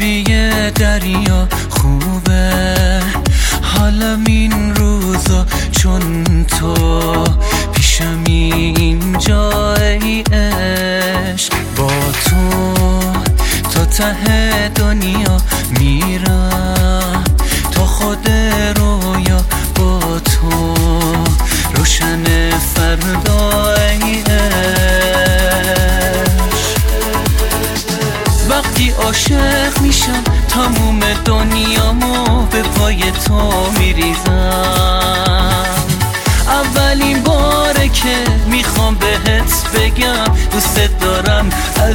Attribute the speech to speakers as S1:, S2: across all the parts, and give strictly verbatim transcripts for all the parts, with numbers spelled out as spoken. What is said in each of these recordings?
S1: آبی دریا خوبه، حالم این روزا چون تو پیشمی اینجا ای عشق. با تو تا ته دنیا میرم، تا خود رویا با تو روشن فردا ای عشق. وقتی عاشق میشم تموم دنیامو به پای تو میریزم. اولین باره که میخوام بهت بگم دوست دارم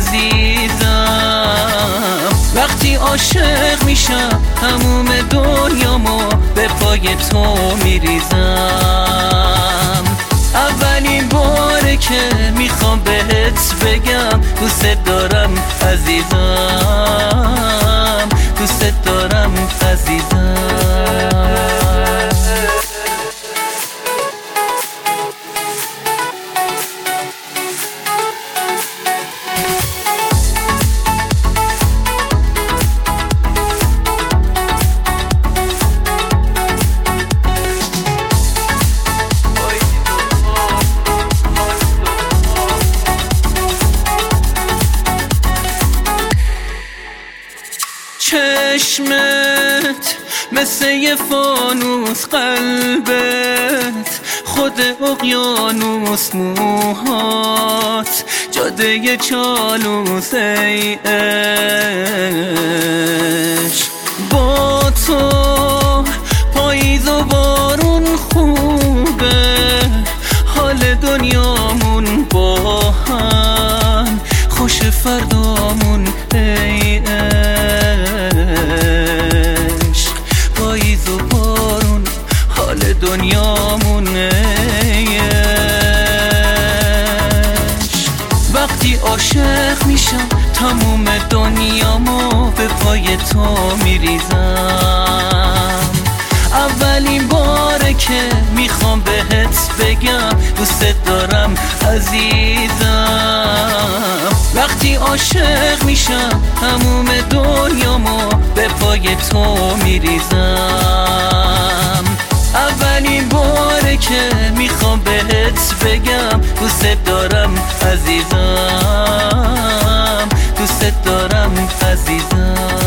S1: عزیزم. وقتی عاشق میشم تموم دنیامو به پای تو میریزم. اولین باره که میخوام بهت بگم دوست دارم عزیزم، دوست دارم عزیزم. چشمت مثل یه فانوس، قلبت خود اقیانوس، موهات جاده چالوس ای عشق. با تو پاییز و بارون خوبه، حال دنیامون با هم خوش فردامون ای عشق. پاییز و بارون حال دنیامون ای عشق. وقتی عاشق میشم تموم دنیامو به پای تو میریزم. اولین باره که میخوام بهت بگم دوست دارم عزیزم. وقتی عاشق میشم تموم دنیامو به پای تو میریزم. اولین باره که میخوام بهت بگم دوست دارم عزیزم، دوست دارم عزیزم.